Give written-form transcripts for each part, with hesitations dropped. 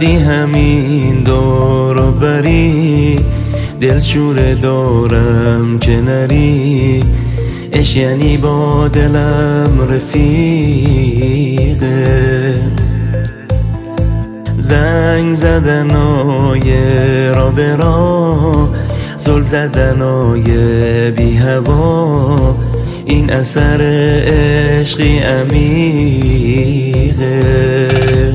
وقتی همین دور و بری دلشوره دارم که نری، عشق یعنی با دلم رفیقه. زنگ زدنای را به را، زل زدنای بی هوا، این اثر عشقی عمیقه.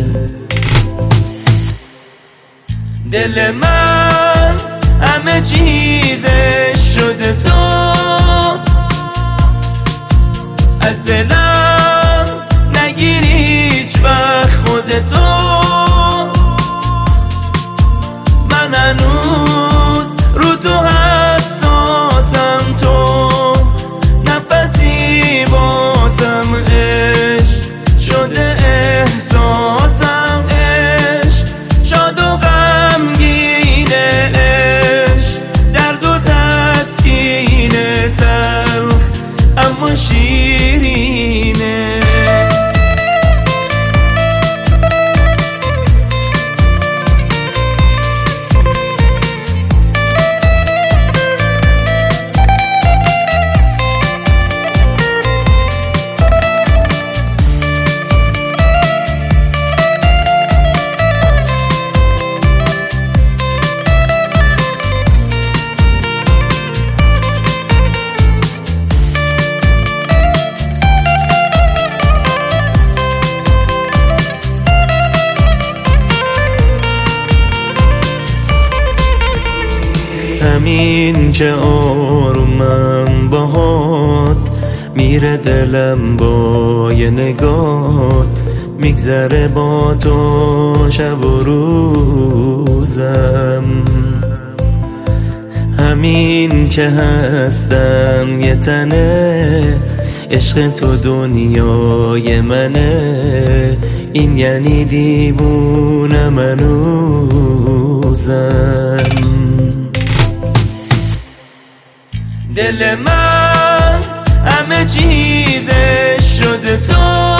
دل من همه چیزش شده تو، از دلم نگیری هیچ وقت خودتو. من هنوز رو تو حساسم، تو نفسی باسم، عشق شده احساسم، عشق شاد و غمگینه، عشق درد و تسکین، تلخ اما شیرینه. همین که آرومم باهات، میره دلم با یه نگات، میگذره با تو شب و روزم. همین که هستم یه تنه، عشق تو دنیای منه، این یعنی دیوونه منوزم. دل من همه چیزش شده تو،